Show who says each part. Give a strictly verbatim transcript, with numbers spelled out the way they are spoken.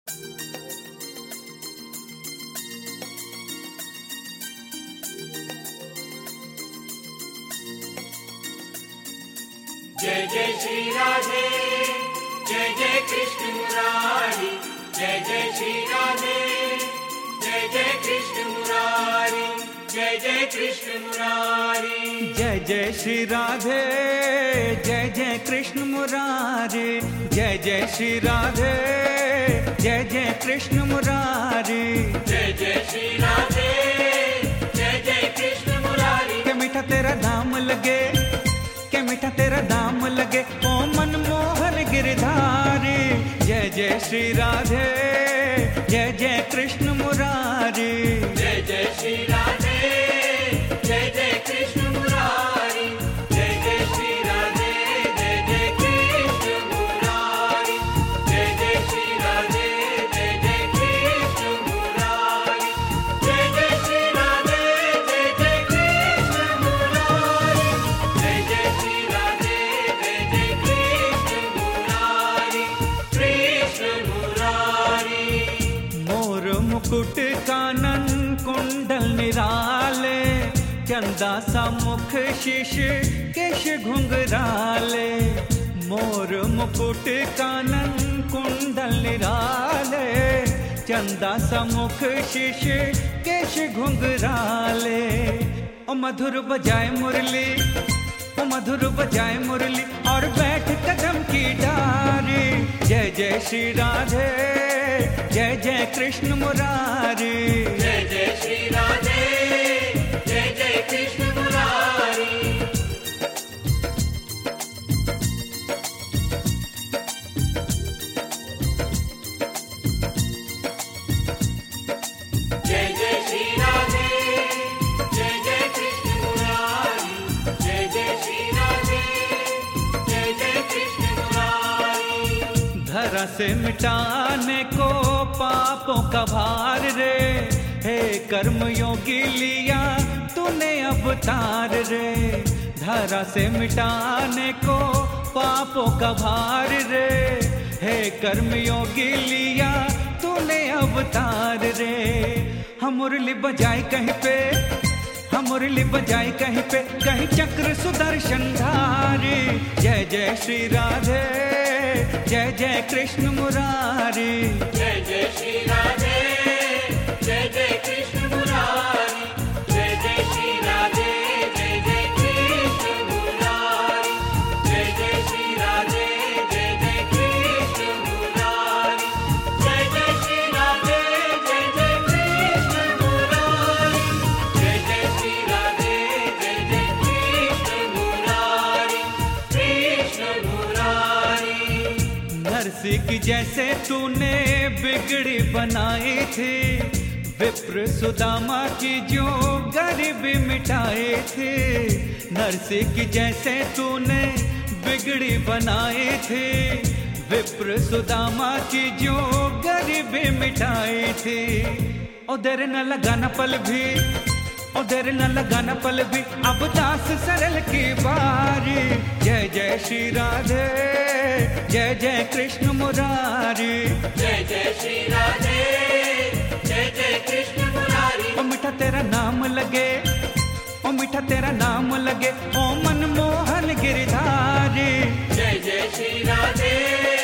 Speaker 1: जय जय श्री राधे, जय जय कृष्ण मुरारी, जय जय श्री राधे, जय जय कृष्ण मुरारी, जय जय कृष्ण मुरारी।
Speaker 2: जय जय श्री राधे, जय जय कृष्ण मुरारी, जय जय श्री राधे, जय जय कृष्ण मुरारी,
Speaker 1: जय जय श्री राधे, जय जय कृष्ण मुरारी।
Speaker 2: के मीठा तेरा नाम लगे, के मीठा तेरा नाम लगे, ओ मनमोहन गिरधारी। जय जय श्री राधे, जय जय कृष्ण मुरारी,
Speaker 1: जय जय श्री राधे, जय जय कृष्ण मुरारी, जय जय श्री राधे, जय जय कृष्ण मुरारी, जय जय श्री राधे, जय जय कृष्ण मुरारी, जय जय श्री राधे, जय जय कृष्ण मुरारी, जय जय श्री राधे, जय जय कृष्ण मुरारी, कृष्ण मुरारी।
Speaker 2: मोर मुकुट कानन कुंडल निराले, चंदा सा मुख शीश केश घुंघराले। मोर मुकुट कानन कुंडल निराले, चंदा सा मुख शीश केश घुंघराले। ओ मधुर बजाए मुरली, ओ मधुर बजाए मुरली, और बैठ कदम की डारी। जय जय श्री राधे, जय जय कृष्ण मुरारी,
Speaker 1: जय जय श्री राधे, जय जय कृष्ण मुरारी। जय जय श्री राधे, जय जय कृष्ण मुरारी, जय जय श्री राधे, जय जय कृष्ण मुरारी।
Speaker 2: धरा से मिटाने को पापों का भार रे, हे कर्म योगी लिया तूने अवतार रे। धरा से मिटाने को पापों का भार रे, हे कर्म योगी लिया तूने अवतार रे। हम मुरली बजाए कहीं पे, हम मुरली बजाए कहीं पे, कहीं चक्र सुदर्शन धारी। जय जय श्री राधे, जय जय कृष्ण मुरारी,
Speaker 1: जय जय श्री राधे, जय जय कृष्ण मुरारी, जय जय श्री राधे, जय जय कृष्ण मुरारी, जय जय श्री राधे, जय जय कृष्ण मुरारी, जय जय श्री राधे, जय जय कृष्ण मुरारी, जय जय श्री राधे, जय जय कृष्ण मुरारी, कृष्ण मुरारी।
Speaker 2: नरसी की जैसे तूने बिगड़ी बनाई थी, विप्र सुदामा की जो गरीबी मिटाई थी। नरसी की जैसे तूने बिगड़ी बनाई थी, विप्र सुदामा की जो गरीबी मिटाई थी। ओ देर न लगाना पल भी, ओ देर न लगाना पल भी, अब दास सरल की बारी। जय जय श्री राधे, जय जय कृष्ण मुरारी,
Speaker 1: जय जय श्री राधे, जय जय कृष्ण मुरारी।
Speaker 2: ओ मीठा तेरा नाम लगे, ओ मीठा तेरा नाम लगे, ओ मनमोहन गिरधारी।
Speaker 1: जय जय श्री राधे,